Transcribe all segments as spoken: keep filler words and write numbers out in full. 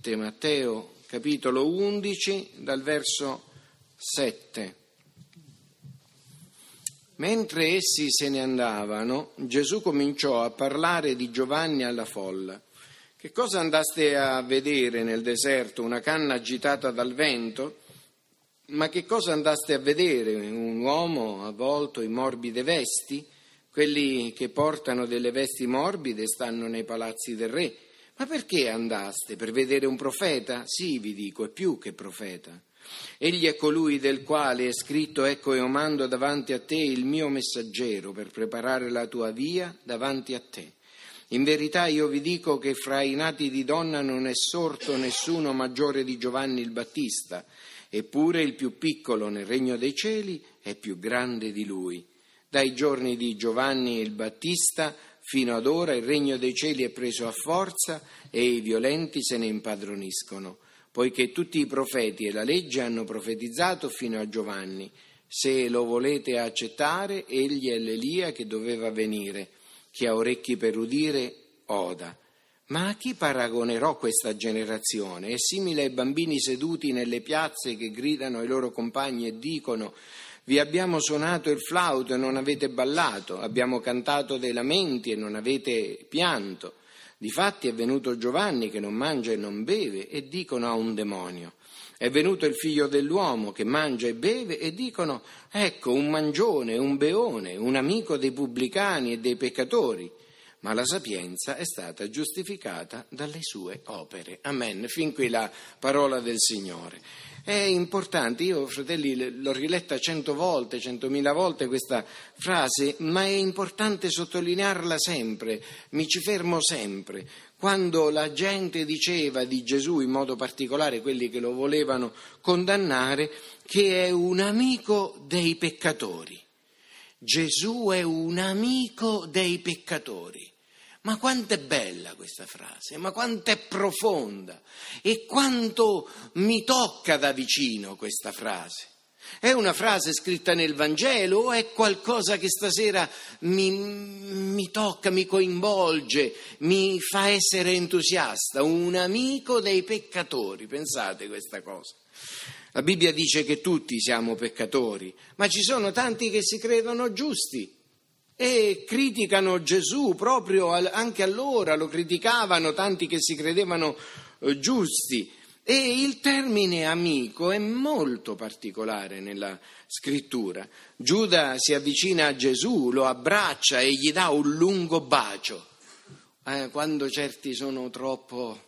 nuovamente Matteo capitolo undici dal verso sette. Mentre essi se ne andavano, Gesù cominciò a parlare di Giovanni alla folla. Che cosa andaste a vedere nel deserto? Una canna agitata dal vento? Ma che cosa andaste a vedere? Un uomo avvolto in morbide vesti? Quelli che portano delle vesti morbide stanno nei palazzi del re. Ma perché andaste? Per vedere un profeta? Sì, vi dico, è più che profeta. Egli è colui del quale è scritto: ecco, io mando davanti a te il mio messaggero per preparare la tua via davanti a te. In verità io vi dico che fra i nati di donna non è sorto nessuno maggiore di Giovanni il Battista, eppure il più piccolo nel regno dei cieli è più grande di lui. Dai giorni di Giovanni il Battista fino ad ora il regno dei cieli è preso a forza e i violenti se ne impadroniscono, poiché tutti i profeti e la legge hanno profetizzato fino a Giovanni. Se lo volete accettare, egli è l'Elia che doveva venire. Chi ha orecchi per udire, oda. Ma a chi paragonerò questa generazione? È simile ai bambini seduti nelle piazze che gridano ai loro compagni e dicono: vi abbiamo suonato il flauto e non avete ballato, abbiamo cantato dei lamenti e non avete pianto. Difatti è venuto Giovanni che non mangia e non beve e dicono: ha un demonio. È venuto il figlio dell'uomo che mangia e beve e dicono: ecco un mangione, un beone, un amico dei pubblicani e dei peccatori. Ma la sapienza è stata giustificata dalle sue opere. Amen. Fin qui la parola del Signore. È importante, io fratelli l'ho riletta cento volte, centomila volte questa frase, ma è importante sottolinearla sempre, mi ci fermo sempre. Quando la gente diceva di Gesù, in modo particolare quelli che lo volevano condannare, che è un amico dei peccatori. Gesù è un amico dei peccatori. Ma quanto è bella questa frase, ma quanto è profonda e quanto mi tocca da vicino questa frase. È una frase scritta nel Vangelo o è qualcosa che stasera mi, mi tocca, mi coinvolge, mi fa essere entusiasta? Un amico dei peccatori, pensate questa cosa. La Bibbia dice che tutti siamo peccatori, ma ci sono tanti che si credono giusti e criticano Gesù proprio anche allora, lo criticavano tanti che si credevano giusti. E il termine amico è molto particolare nella scrittura. Giuda si avvicina a Gesù, lo abbraccia e gli dà un lungo bacio. Eh, quando certi sono troppo...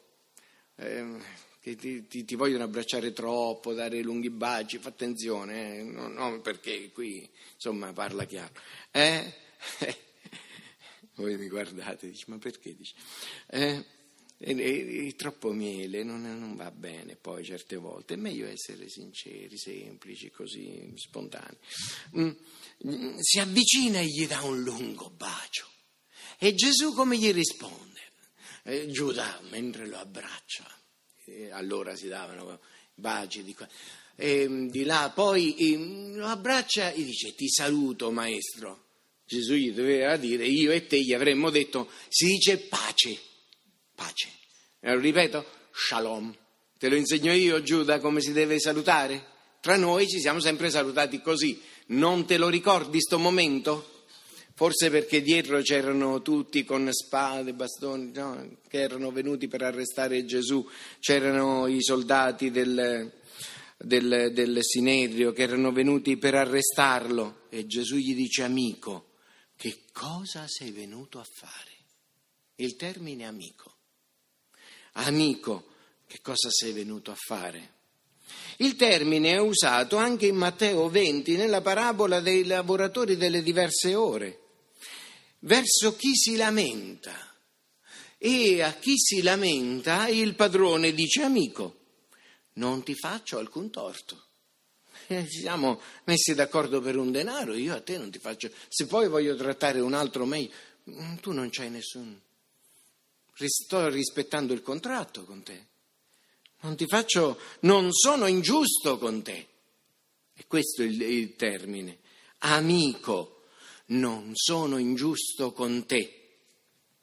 Eh, che ti, ti, ti vogliono abbracciare troppo, dare lunghi baci, fa attenzione, eh? no, no, perché qui insomma parla chiaro. Eh? Voi mi guardate e dici: ma perché? Dici, eh? E, e, e, troppo miele non, non va bene poi certe volte, è meglio essere sinceri, semplici, così spontanei. Mm, si avvicina e gli dà un lungo bacio. E Gesù come gli risponde? Eh, Giuda, mentre lo abbraccia, e allora si davano baci di qua e di là, poi e, lo abbraccia e dice: ti saluto maestro. Gesù gli doveva dire: io e te gli avremmo detto, si dice pace, pace. E lo ripeto, shalom. Te lo insegno io, Giuda, come si deve salutare? Tra noi ci siamo sempre salutati così. Non te lo ricordi sto momento? Forse perché dietro c'erano tutti con spade, bastoni, no? Che erano venuti per arrestare Gesù. C'erano i soldati del, del, del Sinedrio che erano venuti per arrestarlo. E Gesù gli dice: amico, che cosa sei venuto a fare? Il termine amico. Amico, che cosa sei venuto a fare? Il termine è usato anche in Matteo venti nella parabola dei lavoratori delle diverse ore, verso chi si lamenta. E a chi si lamenta il padrone dice: amico, non ti faccio alcun torto. Eh, ci siamo messi d'accordo per un denaro, io a te non ti faccio. Se poi voglio trattare un altro meglio, tu non c'hai nessun. Sto rispettando il contratto con te. Non ti faccio, non sono ingiusto con te. E questo è il, il termine. Amico, non sono ingiusto con te.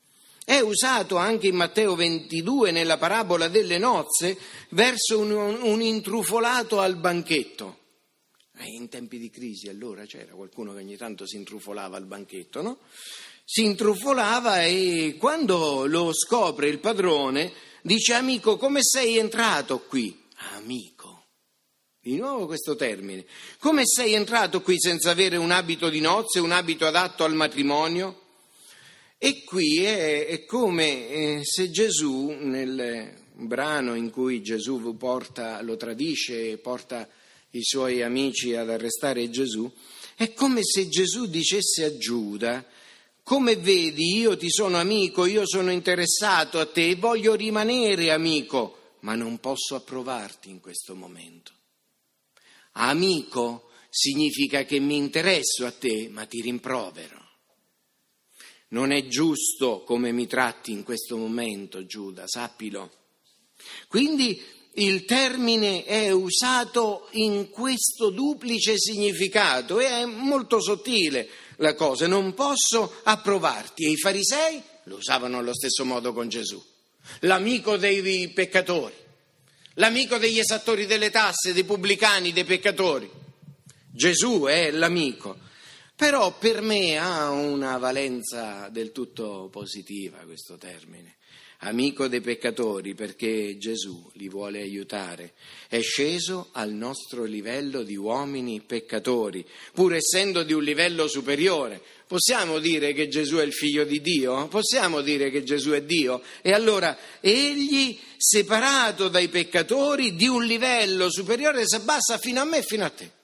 È usato anche in Matteo ventidue nella parabola delle nozze verso un, un intrufolato al banchetto. Eh, in tempi di crisi allora c'era qualcuno che ogni tanto si intrufolava al banchetto, no? Si intrufolava e quando lo scopre il padrone dice: amico, come sei entrato qui? Amico. Di nuovo questo termine. Come sei entrato qui senza avere un abito di nozze, un abito adatto al matrimonio? E qui è, è come eh, se Gesù, nel brano in cui Gesù porta, lo tradisce e porta i suoi amici ad arrestare Gesù, è come se Gesù dicesse a Giuda: come vedi, io ti sono amico, io sono interessato a te, voglio rimanere amico, ma non posso approvarti in questo momento. Amico significa che mi interesso a te, ma ti rimprovero. Non è giusto come mi tratti in questo momento, Giuda, sappilo. Quindi il termine è usato in questo duplice significato e è molto sottile la cosa. Non posso approvarti. E i farisei lo usavano allo stesso modo con Gesù. L'amico dei peccatori, l'amico degli esattori delle tasse, dei pubblicani, dei peccatori. Gesù è l'amico. Però per me ha una valenza del tutto positiva questo termine. Amico dei peccatori, perché Gesù li vuole aiutare. È sceso al nostro livello di uomini peccatori, pur essendo di un livello superiore. Possiamo dire che Gesù è il figlio di Dio? Possiamo dire che Gesù è Dio? E allora egli, separato dai peccatori, di un livello superiore, si abbassa fino a me e fino a te.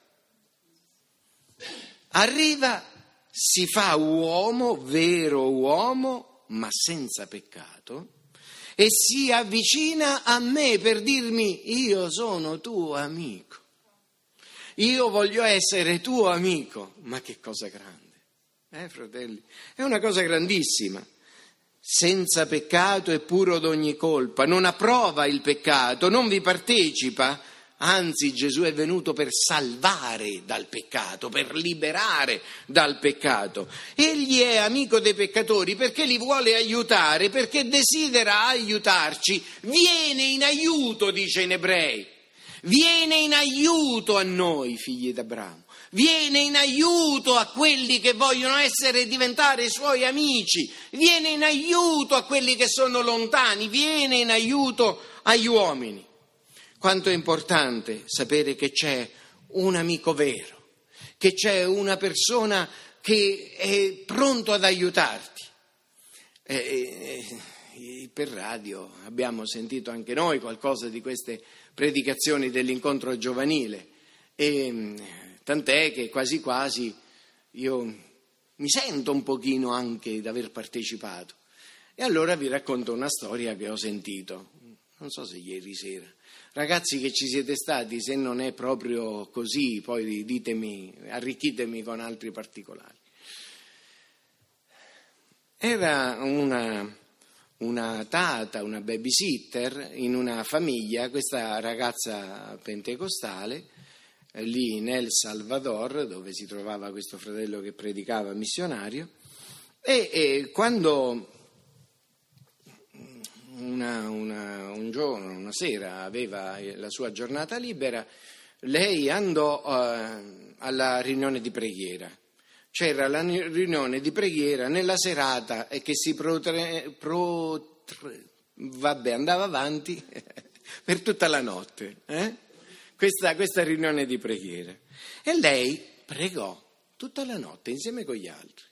Arriva, si fa uomo, vero uomo, ma senza peccato, e si avvicina a me per dirmi: io sono tuo amico, io voglio essere tuo amico. Ma che cosa grande, eh fratelli? È una cosa grandissima. Senza peccato e puro d'ogni colpa, non approva il peccato, non vi partecipa. Anzi, Gesù è venuto per salvare dal peccato, per liberare dal peccato. Egli è amico dei peccatori perché li vuole aiutare, perché desidera aiutarci. Viene in aiuto, dice in Ebrei. Viene in aiuto a noi, figli d'Abramo. Viene in aiuto a quelli che vogliono essere diventare i suoi amici. Viene in aiuto a quelli che sono lontani. Viene in aiuto agli uomini. Quanto è importante sapere che c'è un amico vero, che c'è una persona che è pronto ad aiutarti. Eh, eh, per radio abbiamo sentito anche noi qualcosa di queste predicazioni dell'incontro giovanile, e tant'è che quasi quasi io mi sento un pochino anche di aver partecipato. E allora vi racconto una storia che ho sentito, non so se ieri sera. Ragazzi che ci siete stati, se non è proprio così, poi ditemi, arricchitemi con altri particolari. Era una, una tata, una babysitter in una famiglia, questa ragazza pentecostale, lì nel Salvador, dove si trovava questo fratello che predicava missionario, e, e quando Una, una, un giorno, una sera, aveva la sua giornata libera, lei andò uh, alla riunione di preghiera. C'era la riunione di preghiera nella serata e che si protre, protre, vabbè, andava avanti per tutta la notte, eh? questa, questa riunione di preghiera. E lei pregò tutta la notte insieme con gli altri.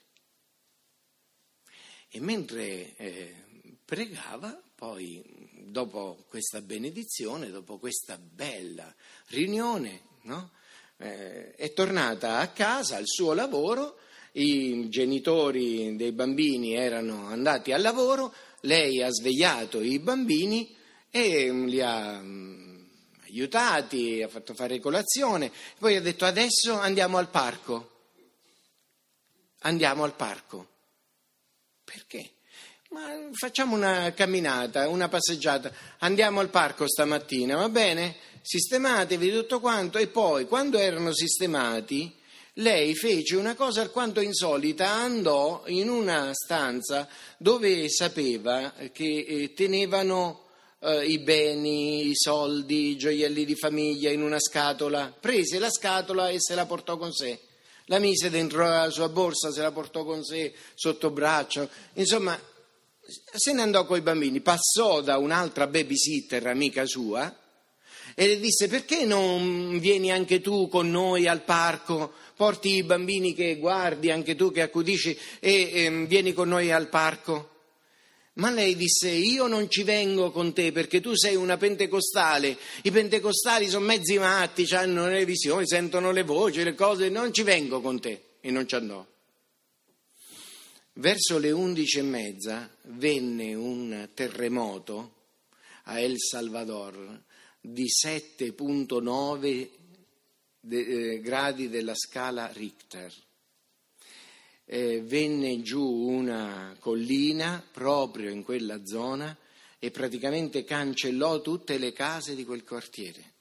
E mentre eh, pregava, poi, dopo questa benedizione, dopo questa bella riunione, no? eh, è tornata a casa, al suo lavoro, i genitori dei bambini erano andati al lavoro, lei ha svegliato i bambini e li ha mh, aiutati, ha fatto fare colazione, poi ha detto: adesso andiamo al parco, andiamo al parco. Perché? Ma facciamo una camminata, una passeggiata, andiamo al parco stamattina, va bene? Sistematevi tutto quanto. E poi, quando erano sistemati, lei fece una cosa alquanto insolita, andò in una stanza dove sapeva che eh, tenevano eh, i beni, i soldi, i gioielli di famiglia in una scatola, prese la scatola e se la portò con sé, la mise dentro la sua borsa, se la portò con sé sotto braccio, insomma se ne andò coi bambini, passò da un'altra babysitter amica sua e le disse: perché non vieni anche tu con noi al parco, porti i bambini che guardi, anche tu che accudisci, e, e vieni con noi al parco? Ma lei disse: io non ci vengo con te perché tu sei una pentecostale, i pentecostali sono mezzi matti, hanno le visioni, sentono le voci, le cose, non ci vengo con te. E non ci andò. Verso le undici e mezza venne un terremoto a El Salvador di sette virgola nove de, eh, gradi della scala Richter. Eh, venne giù una collina proprio in quella zona e praticamente cancellò tutte le case di quel quartiere,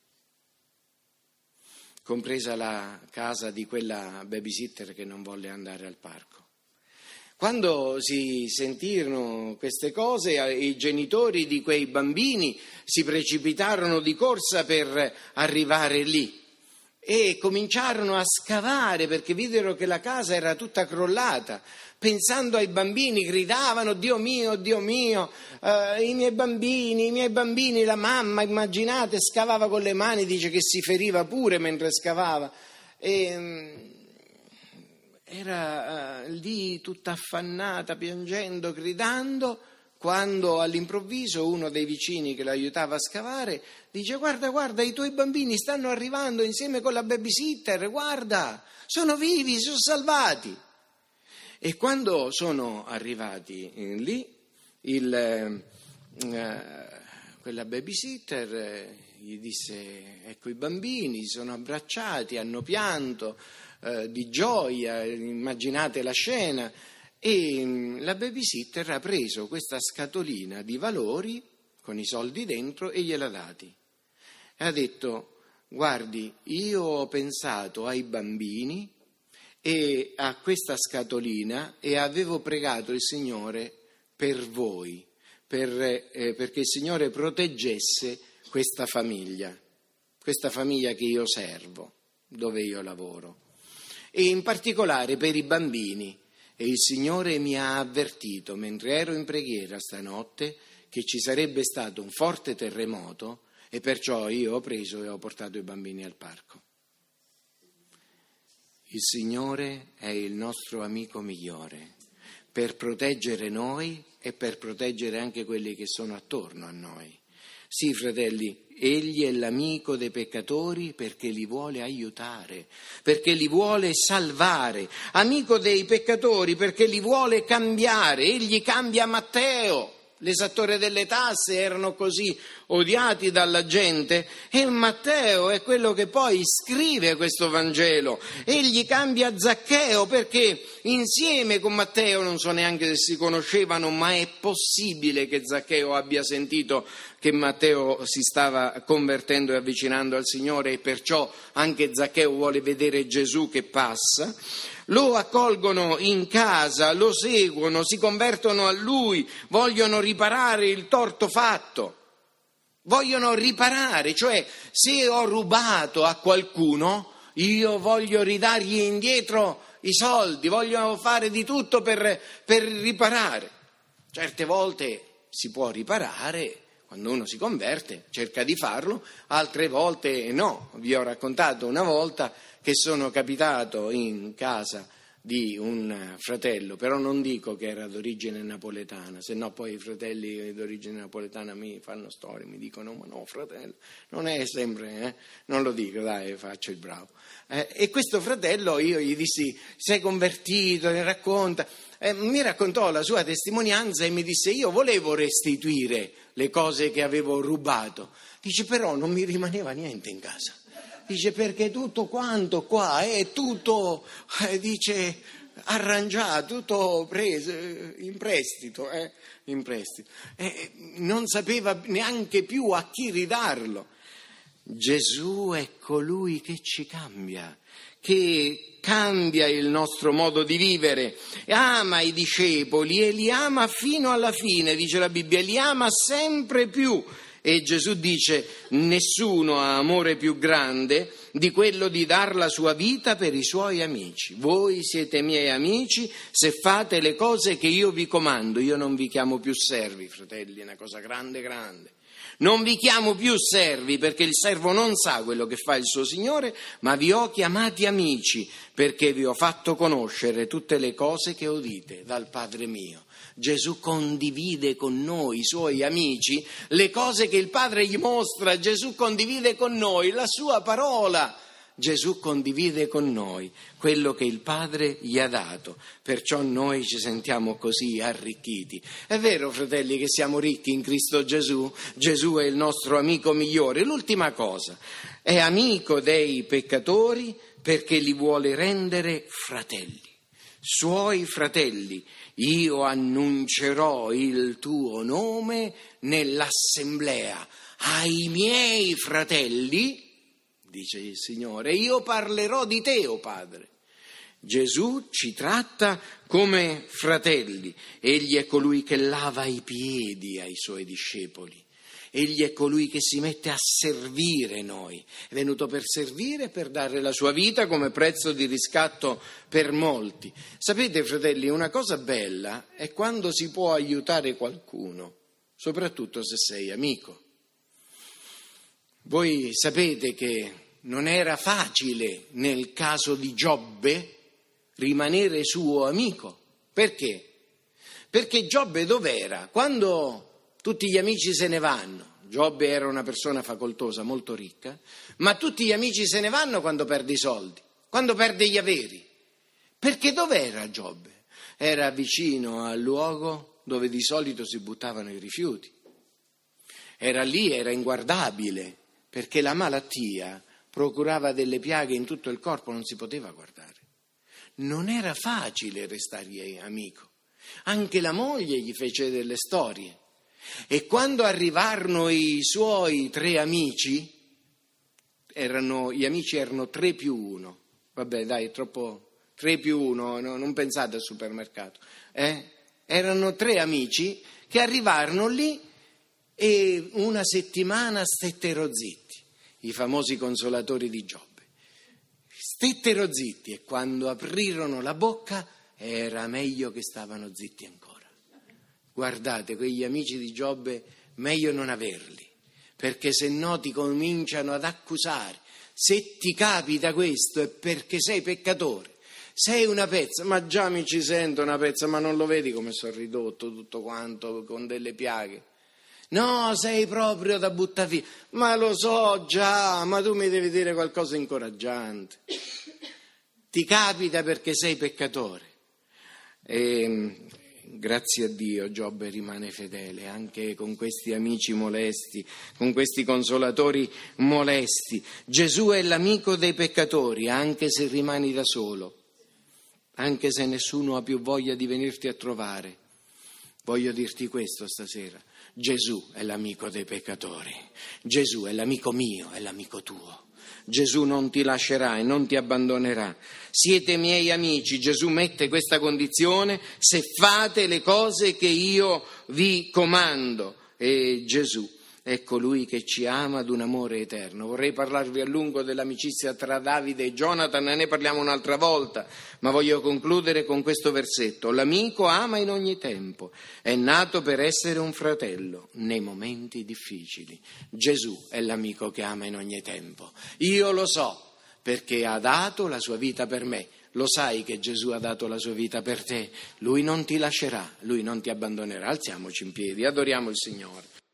compresa la casa di quella babysitter che non volle andare al parco. Quando si sentirono queste cose, i genitori di quei bambini si precipitarono di corsa per arrivare lì e cominciarono a scavare perché videro che la casa era tutta crollata. Pensando ai bambini, gridavano: Dio mio, Dio mio, eh, i miei bambini, i miei bambini, la mamma, immaginate, scavava con le mani, dice che si feriva pure mentre scavava. E, Era uh, lì tutta affannata, piangendo, gridando, quando all'improvviso uno dei vicini che l'aiutava a scavare dice: guarda, guarda, i tuoi bambini stanno arrivando insieme con la babysitter, guarda, sono vivi, sono salvati. E quando sono arrivati eh, lì, il, eh, quella babysitter eh, gli disse: ecco i bambini, si sono abbracciati, hanno pianto eh, di gioia, immaginate la scena. E la babysitter ha preso questa scatolina di valori con i soldi dentro e gliel'ha dati. E ha detto: guardi, io ho pensato ai bambini e a questa scatolina e avevo pregato il Signore per voi, per, eh, perché il Signore proteggesse questa famiglia, questa famiglia che io servo, dove io lavoro, e in particolare per i bambini. E il Signore mi ha avvertito, mentre ero in preghiera stanotte, che ci sarebbe stato un forte terremoto e perciò io ho preso e ho portato i bambini al parco. Il Signore è il nostro amico migliore per proteggere noi e per proteggere anche quelli che sono attorno a noi. Sì, fratelli, Egli è l'amico dei peccatori perché li vuole aiutare, perché li vuole salvare. Amico dei peccatori perché li vuole cambiare. Egli cambia Matteo. L'esattore delle tasse erano così odiati dalla gente e Matteo è quello che poi scrive questo Vangelo. Egli cambia Zaccheo perché insieme con Matteo, non so neanche se si conoscevano, ma è possibile che Zaccheo abbia sentito che Matteo si stava convertendo e avvicinando al Signore e perciò anche Zaccheo vuole vedere Gesù che passa. Lo accolgono in casa, lo seguono, si convertono a Lui, vogliono riparare il torto fatto, vogliono riparare, cioè se ho rubato a qualcuno io voglio ridargli indietro i soldi, voglio fare di tutto per, per riparare. Certe volte si può riparare. Quando uno si converte cerca di farlo, altre volte no. Vi ho raccontato una volta che sono capitato in casa di un fratello, però non dico che era d'origine napoletana, se no poi i fratelli d'origine napoletana mi fanno storie, mi dicono: ma no fratello, non è sempre, eh? Non lo dico, dai, faccio il bravo. Eh, e questo fratello io gli dissi: sei convertito, ne racconta. Eh, mi raccontò la sua testimonianza e mi disse: io volevo restituire le cose che avevo rubato. Dice: però non mi rimaneva niente in casa. Dice: perché tutto quanto qua è tutto, eh, dice, arrangiato, tutto preso in prestito, eh, in prestito. Eh, non sapeva neanche più a chi ridarlo. Gesù è colui che ci cambia, che cambia il nostro modo di vivere, ama i discepoli e li ama fino alla fine, dice la Bibbia, li ama sempre più. E Gesù dice: nessuno ha amore più grande di quello di dar la sua vita per i suoi amici. Voi siete miei amici se fate le cose che io vi comando. Io non vi chiamo più servi, fratelli, è una cosa grande grande. Non vi chiamo più servi, perché il servo non sa quello che fa il suo Signore, ma vi ho chiamati amici, perché vi ho fatto conoscere tutte le cose che udite dal Padre mio. Gesù condivide con noi, i suoi amici, le cose che il Padre gli mostra. Gesù condivide con noi la sua parola. Gesù condivide con noi quello che il Padre gli ha dato, perciò noi ci sentiamo così arricchiti. È vero, fratelli, che siamo ricchi in Cristo Gesù? Gesù è il nostro amico migliore. L'ultima cosa, è amico dei peccatori perché li vuole rendere fratelli, suoi fratelli. Io annuncerò il tuo nome nell'assemblea ai miei fratelli, dice il Signore, io parlerò di te, o Padre. Gesù ci tratta come fratelli. Egli è colui che lava i piedi ai suoi discepoli. Egli è colui che si mette a servire noi. È venuto per servire e per dare la sua vita come prezzo di riscatto per molti. Sapete, fratelli, una cosa bella è quando si può aiutare qualcuno, soprattutto se sei amico. Voi sapete che non era facile nel caso di Giobbe rimanere suo amico. Perché? Perché Giobbe dov'era? Quando tutti gli amici se ne vanno. Giobbe era una persona facoltosa, molto ricca, ma tutti gli amici se ne vanno quando perde i soldi, quando perde gli averi. Perché dov'era Giobbe? Era vicino al luogo dove di solito si buttavano i rifiuti. Era lì, era inguardabile, perché la malattia procurava delle piaghe in tutto il corpo, non si poteva guardare. Non era facile restare amico. Anche la moglie gli fece delle storie. E quando arrivarono i suoi tre amici, erano, gli amici erano tre più uno. Vabbè, dai, è troppo, tre più uno, no, non pensate al supermercato. Eh? Erano tre amici che arrivarono lì e una settimana stettero zitti, i famosi consolatori di Giobbe. Stettero zitti e quando aprirono la bocca era meglio che stavano zitti ancora. Guardate, quegli amici di Giobbe meglio non averli, perché se no ti cominciano ad accusare. Se ti capita questo è perché sei peccatore, sei una pezza, ma già mi ci sento una pezza, ma non lo vedi come sono ridotto tutto quanto con delle piaghe? No, sei proprio da buttare via. Ma lo so già, ma tu mi devi dire qualcosa di incoraggiante. Ti capita perché sei peccatore. E, grazie a Dio, Giobbe rimane fedele anche con questi amici molesti, con questi consolatori molesti. Gesù è l'amico dei peccatori, anche se rimani da solo, anche se nessuno ha più voglia di venirti a trovare. Voglio dirti questo stasera: Gesù è l'amico dei peccatori, Gesù è l'amico mio, è l'amico tuo. Gesù non ti lascerà e non ti abbandonerà. Siete miei amici, Gesù mette questa condizione, se fate le cose che io vi comando. E Gesù è colui che ci ama ad un amore eterno. Vorrei parlarvi a lungo dell'amicizia tra Davide e Jonathan, ne parliamo un'altra volta, ma voglio concludere con questo versetto. L'amico ama in ogni tempo, è nato per essere un fratello nei momenti difficili. Gesù è l'amico che ama in ogni tempo. Io lo so, perché ha dato la sua vita per me. Lo sai che Gesù ha dato la sua vita per te? Lui non ti lascerà, Lui non ti abbandonerà. Alziamoci in piedi, adoriamo il Signore.